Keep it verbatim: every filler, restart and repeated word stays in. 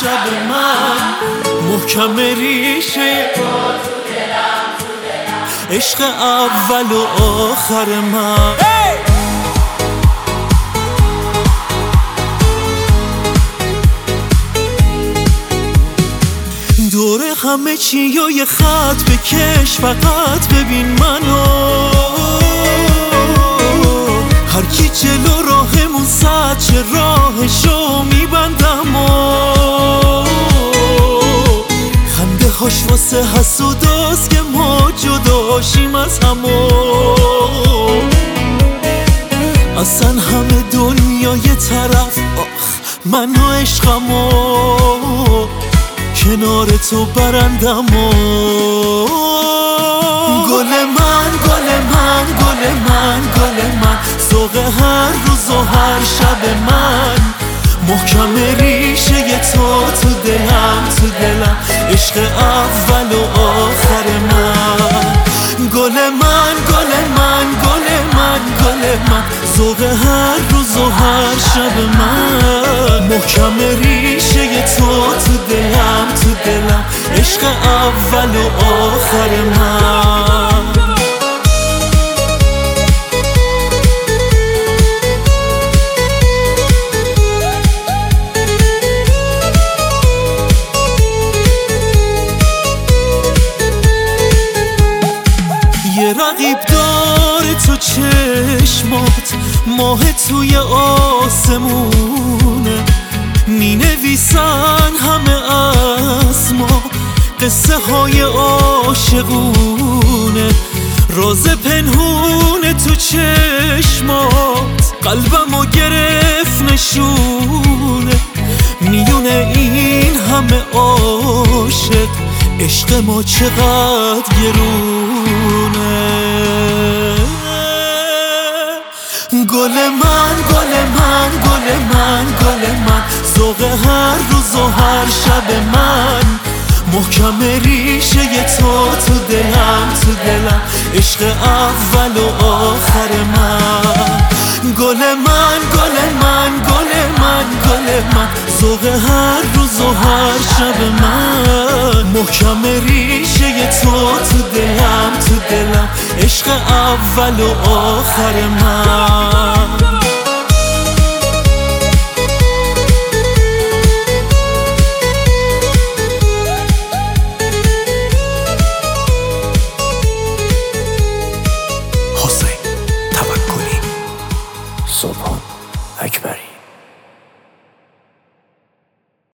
شب من محکم ریشه عشق اول و آخر من. دور همه چی یا یه خط بکش، فقط ببین منو. هر کی جلو راهمون صد چه راهشو میبندم و خنده هاش واسه حسوداست که ما جداشیم از همو. اصلا همه دنیا یه طرف، آخ من و عشقمو کنار تو برندم و گل من گل من گل من گل من ذوق هر روز و هر شب من محکم ریشه تو تو دلم تو دلم عشق اول و آخر من. گل من گل من گل من گل من ذوق هر روز و هر شب من محکم ریشه تو تو دلم تو دلم عشق اول و آخر من. یه رقیب داره تو چشمات، ماه توی آسمونه، می نویسن همه از ما قصه های عاشقونه. راز پنهون تو چشمات قلبمو گرفت نشونه. میونه این همه عاشق عشق ما چقدر گرونه. گل من گل من گل من گل من ذوق هر روز و هر شب من محکم ریشه تو تو دلم تو دلم عشق اول و آخر من. گل من گل من گل من گل من ذوق هر روز و هر شب من محکم ریشه تو تو دلم تو دلم عشق اول و آخر من. حسین توکلی، سبحان اکبری.